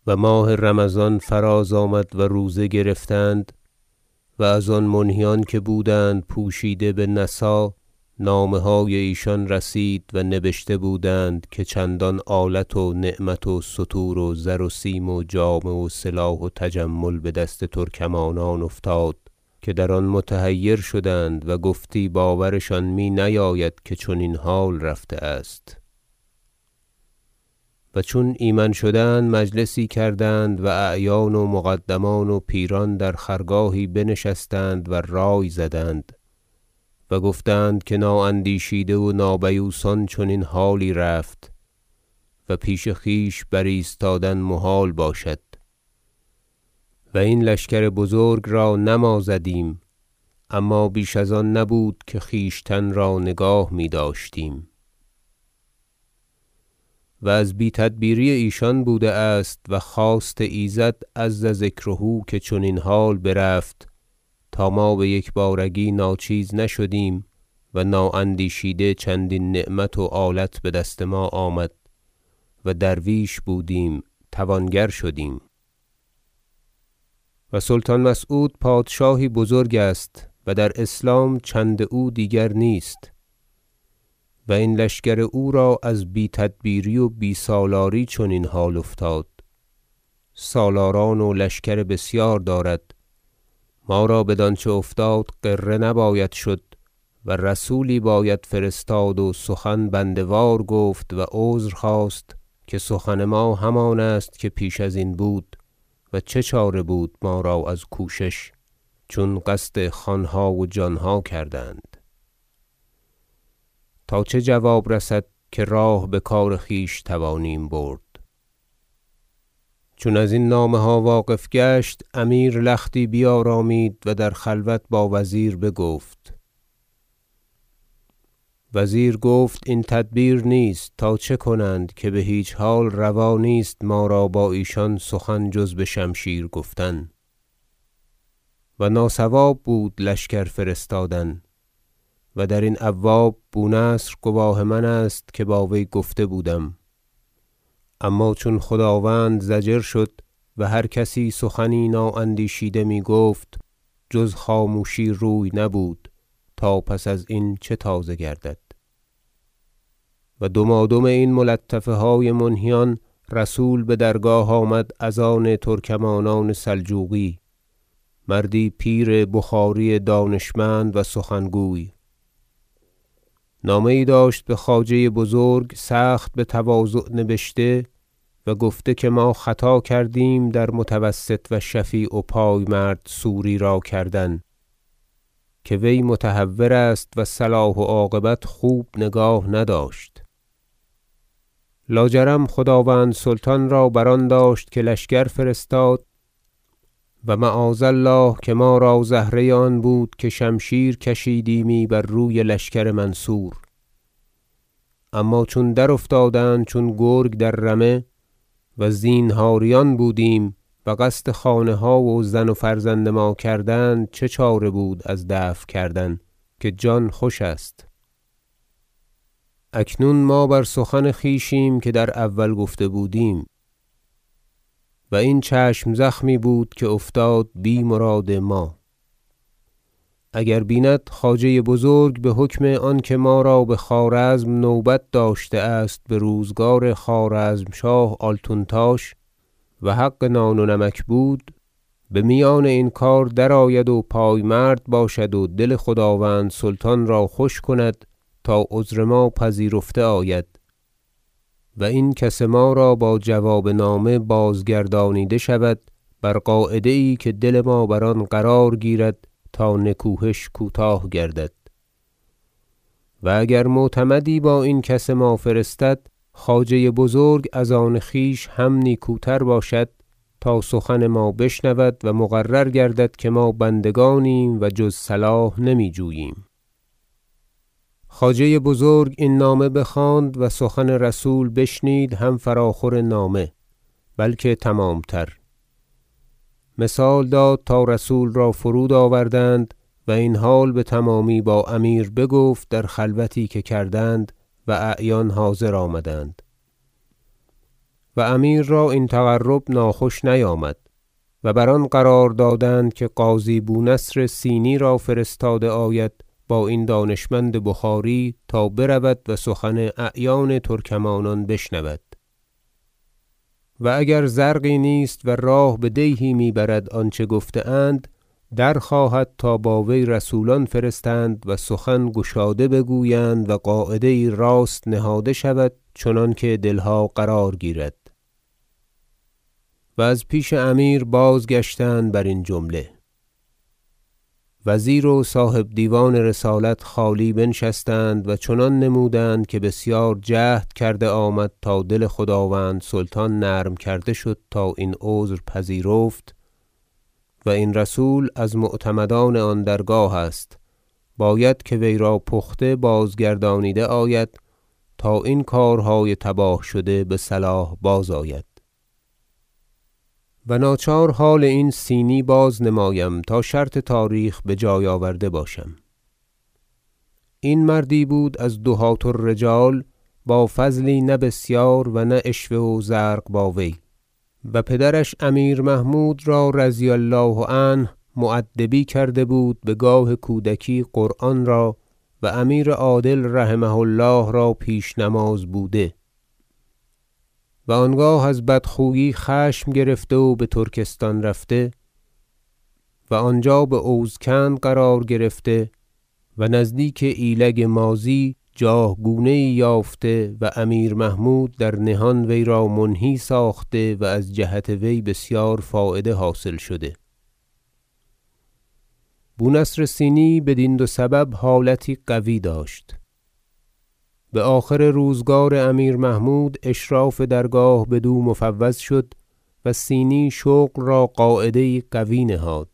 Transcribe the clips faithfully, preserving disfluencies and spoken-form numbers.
و ماه رمضان فراز آمد و روزه گرفتند و از آن منهیان که بودند پوشیده به نسا نامه های ایشان رسید و نبشته بودند که چندان آلت و نعمت و ستور و زر و سیم و جامه و سلاح و تجمل به دست ترکمانان افتاد که در آن متحیر شدند و گفتی باورشان می نیاید که چنین حال رفته است. و چون ایمن شدند مجلسی کردند و اعیان و مقدمان و پیران در خرگاهی بنشستند و رای زدند و گفتند که نااندیشیده و نابیوسان چنین حالی رفت و پیش خویش برایستادن محال باشد و این لشکر بزرگ را نه ما زدیم اما بیش از آن نبود که خویشتن را نگاه می داشتیم و از بی تدبیری ایشان بوده است و خواست ایزد عز ذکره که چنین حال برفت تا ما به یکبارگی ناچیز نشدیم و نااندیشیده چندین نعمت و آلت به دست ما آمد و درویش بودیم توانگر شدیم. و سلطان مسعود پادشاهی بزرگ است و در اسلام چند او دیگر نیست و این لشکر او را از بی تدبیری و بی سالاری چنین حال افتاد. سالاران و لشکر بسیار دارد، ما را بدانچه افتاد غره نباید شد و رسولی باید فرستاد و سخن بنده وار گفت و عذر خواست که سخن ما همان است که پیش ازین بود و چه چاره بود ما را از کوشش چون قصد خانها و جانها کردند. تا چه جواب رسد که راه به کار خویش توانیم برد. چون ازین نامه ها واقف گشت امیر لختی بیارامید و در خلوت با وزیر بگفت. وزیر گفت این تدبیر نیست تا چه کنند که به هیچ حال روا نیست ما را با ایشان سخن جز به شمشیر گفتن و ناصواب بود لشکر فرستادن و درین ابواب بونصر گواه من است که با وی گفته بودم. اما چون خداوند ضجر شد و هر کسی سخنی نااندیشیده می گفت جز خاموشی روی نبود تا پس از این چه تازه گردد. و دمادم این ملطفه های منهیان رسول به درگاه آمد از آن ترکمانان سلجوقی، مردی پیر بخاری دانشمند و سخنگوی. نامه یی داشت به خواجه بزرگ سخت به تواضع نبشته و گفته که ما خطا کردیم در متوسط و شفیع و پایمرد سوری را کردن که وی متهور است و صلاح و عاقبت خوب نگاه نداشت. لاجرم خداوند سلطان را بر آن داشت که لشکر فرستاد و معاذ الله که ما را زهره آن بود که شمشیر کشیدیمی بر روی لشکر منصور. اما چون در افتادند چون گرگ در رمه و زینهاریان بودیم و قصد خانه ها و زن و فرزند ما کردند چه چاره بود از دفع کردن که جان خوش است. اکنون ما بر سخن خویشیم که در اول گفته بودیم و این چشم زخمی بود که افتاد بی مراد ما. اگر بیند خواجه بزرگ به حکم آنکه ما را به خوارزم نوبت داشته است به روزگار خوارزمشاه آلتونتاش و حق نان و نمک بود به میان این کار درآید و پایمرد باشد و دل خداوند سلطان را خوش کند تا عذر ما پذیرفته آید و این کس ما را با جواب نامه بازگردانیده شود بر قاعده ای که دل ما بر آن قرار گیرد تا نکوهش کوتاه گردد. و اگر معتمدی با این کس ما فرستد خواجه بزرگ از آن خویش هم نیکوتر باشد تا سخن ما بشنود و مقرر گردد که ما بندگانیم و جز صلاح نمی جوییم. خواجه بزرگ این نامه بخواند و سخن رسول بشنید هم فراخور نامه بلکه تمام تر. مثال داد تا رسول را فرود آوردند و این حال به تمامی با امیر بگفت در خلوتی که کردند و اعیان حاضر آمدند. و امیر را این تقرب ناخوش نیامد و بر آن قرار دادند که قاضی بونصر صینی را فرستاده آید با این دانشمند بخاری تا برود و سخن اعیان ترکمانان بشنود و اگر زرقی نیست و راه بدیهی می برد آنچه گفته اند درخواهد تا با وی رسولان فرستند و سخن گشاده بگویند و قاعده یی راست نهاده شود چنانکه دلها قرار گیرد. و از پیش امیر بازگشتند برین جمله. وزیر و صاحب دیوان رسالت خالی بنشستند و چنان نمودند که بسیار جهد کرده آمد تا دل خداوند سلطان نرم کرده شد تا این عذر پذیرفت و این رسول از معتمدان آن درگاه است، باید که وی را پخته بازگردانیده آید تا این کارهای تباه شده بصلاح بازآید. و ناچار حال این صینی بازنمایم تا شرط تاریخ بجای آورده باشم. این مردی بود از دهاة الرجال با فضلی نه بسیار و نه عشوه و زرق با وی و پدرش امیر محمود را رضی الله عنه مؤدبی کرده بود بگاه کودکی قرآن را و امیر عادل رحمه الله را پیش نماز بوده و آنگاه از بدخویی خشم گرفته و بترکستان رفته و آنجا باوزکند قرار گرفته و نزدیک ایلگ ماضی جاه گونه یی یافته و امیر محمود در نهان وی را منهی ساخته و از جهت وی بسیار فایده حاصل شده. بونصر صینی بدین دو سبب حالتی قوی داشت. بآخر روزگار امیر محمود اشراف درگاه بدو مفوض شد و صینی شغل را قاعده یی قوی نهاد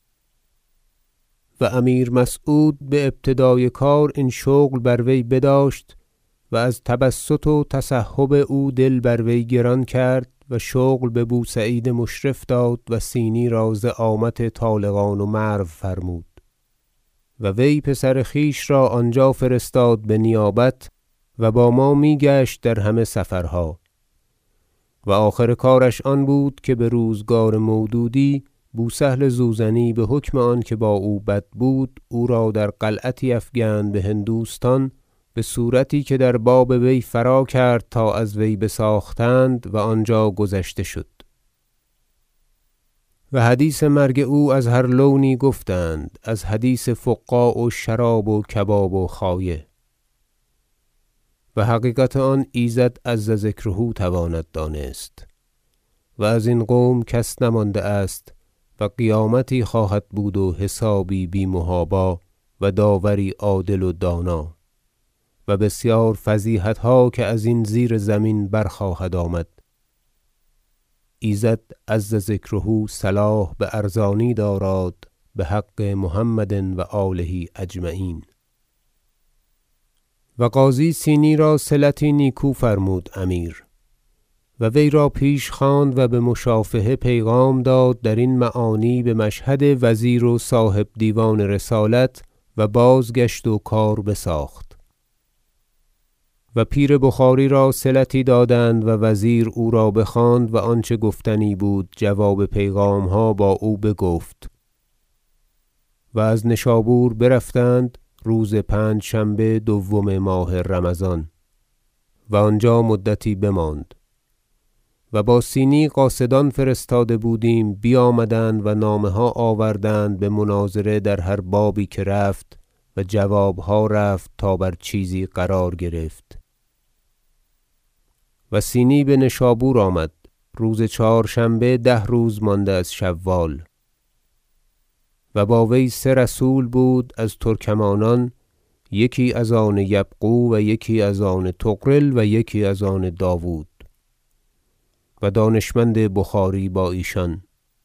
و امیر مسعود بابتدای کار این شغل بر وی بداشت و از تبسط و تسحب او دل بر وی گران کرد و شغل ببو سعید مشرف داد و صینی را زعامت طالقان و مرو فرمود و وی پسر خویش را آنجا فرستاد بنیابت و با ما می گشت در همه سفرها و آخر کارش آن بود که بروزگار مودودی بوسهل زوزنی بحکم آنکه با او بد بود او را در قلعتی افگند بهندوستان بصورتی که در باب وی فرا کرد تا از وی بساختند و آنجا گذشته شد و حدیث مرگ او از هر لونی گفتند، از حدیث فقاع و شراب و کباب و خایه و حقیقت آن ایزد عز ذکره تواند دانست و از این قوم کس نمانده است و قیامتی خواهد بود و حسابی بی محابا و داوری عادل و دانا و بسیار فضیحتها که ازین زیر زمین برخواهد آمد. ایزد عز ذکره صلاح بارزانی داراد بحق محمد و آله اجمعین. و قاضی صینی را صلتی نیکو فرمود امیر و وی را پیش خواند و بمشافهه پیغام داد درین معانی بمشهد وزیر و صاحب دیوان رسالت و بازگشت و کار بساخت و پیر بخاری را صلتی دادند و وزیر او را بخواند و آنچه گفتنی بود جواب پیغامها با او بگفت و از نشابور برفتند روز پنجشنبه دوم ماه رمضان و آنجا مدتی بماند و با صینی قاصدان فرستاده بودیم بیامدند و نامه ها آوردند بمناظره در هر بابی که رفت و جوابها رفت تا بر چیزی قرار گرفت و صینی بنشابور آمد روز چهارشنبه ده روز مانده از شوال و با وی سه رسول بود از ترکمانان، یکی از آن یبغو و یکی از آن طغرل و یکی از آن داود و دانشمند بخاری با ایشان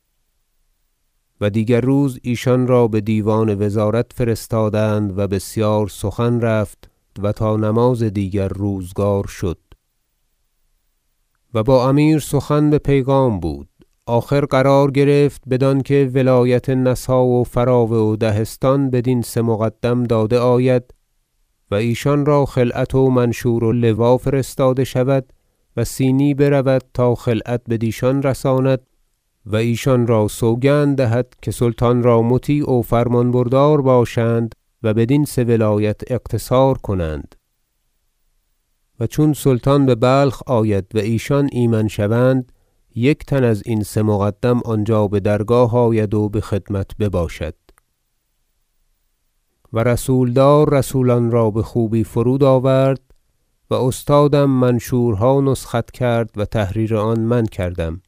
و دیگر روز ایشان را بدیوان وزارت فرستادند و بسیار سخن رفت و تا نماز دیگر روزگار شد و با امیر سخن به پیغام بود. آخر قرار گرفت بدانکه ولایت نسا و فراوه و دهستان بدین سه مقدم داده آید و ایشان را خلعت و منشور و لوا فرستاده شود و صینی برود تا خلعت بدیشان رساند و ایشان را سوگند دهد که سلطان را مطیع و فرمان بردار باشند و بدین سه ولایت اقتصار کنند و چون سلطان ببلخ آید و ایشان ایمن شوند یک تن از این سه مقدم آنجا بدرگاه آید و بخدمت بباشد. و رسولدار رسولان را بخوبی فرود آورد و استادم منشورها نسخت کرد و تحریر آن من کردم.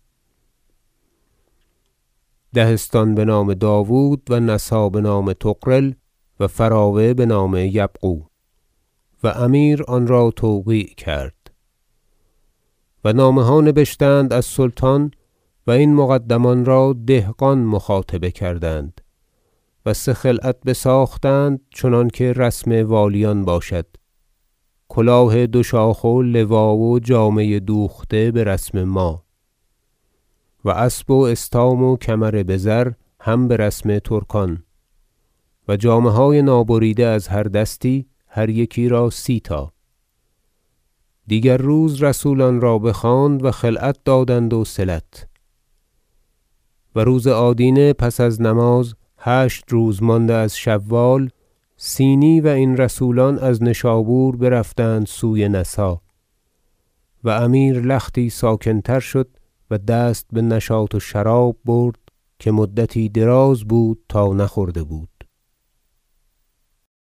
دهستان بنام داود و نسا بنام طغرل و فراوه بنام یبغو و امیر آن را توقیع کرد و نامه ها نبشتند از سلطان و این مقدمان را دهقان مخاطبه کردند و سه خلعت بساختند چنانکه رسم والیان باشد، کلاه دو شاخ و لوا و جامه دوخته برسم ما و اسب و استام و کمر بزر هم برسم ترکان و جامه های نابریده از هر دستی هر یکی را سی تا. دیگر روز رسولان را بخواند و خلعت دادند و صلت. و روز آدینه پس از نماز هشت روز مانده از شوال صینی و این رسولان از نشابور برفتند سوی نسا و امیر لختی ساکن تر شد و دست بنشاط و شراب برد که مدتی دراز بود تا نخورده بود.